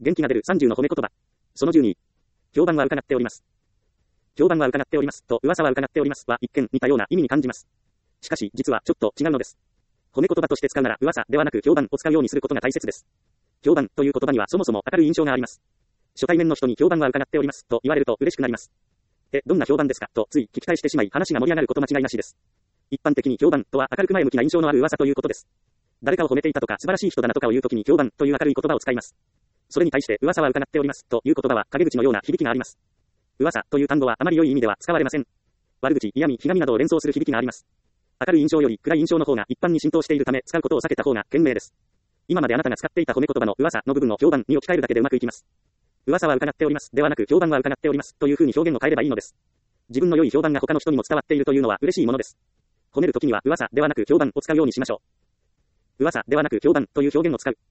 元気が出る30の褒め言葉。その12。評判は伺っております。評判は伺っておりますと噂は伺っておりますは一見似たような意味に感じます。しかし実はちょっと違うのです。褒め言葉として使うなら噂ではなく評判を使うようにすることが大切です。評判という言葉にはそもそも明るい印象があります。初対面の人に評判は伺っておりますと言われると嬉しくなります。どんな評判ですかとつい聞き返してしまい話が盛り上がること間違いなしです。一般的に評判とは明るく前向きな印象のある噂ということです。誰かを褒めていたとか素晴らしい人だなとかを言うときに評判という明るい言葉を使います。それに対して噂は伺っておりますという言葉は陰口のような響きがあります。噂という単語はあまり良い意味では使われません。悪口、嫌味、ひがみなどを連想する響きがあります。明るい印象より暗い印象の方が一般に浸透しているため使うことを避けた方が賢明です。今まであなたが使っていた褒め言葉の噂の部分を評判に置き換えるだけでうまくいきます。噂は伺っておりますではなく評判は伺っておりますという風に表現を変えればいいのです。自分の良い評判が他の人にも伝わっているというのは嬉しいものです。褒めるときには噂ではなく評判を使うようにしましょう。噂ではなく評判という表現を使う。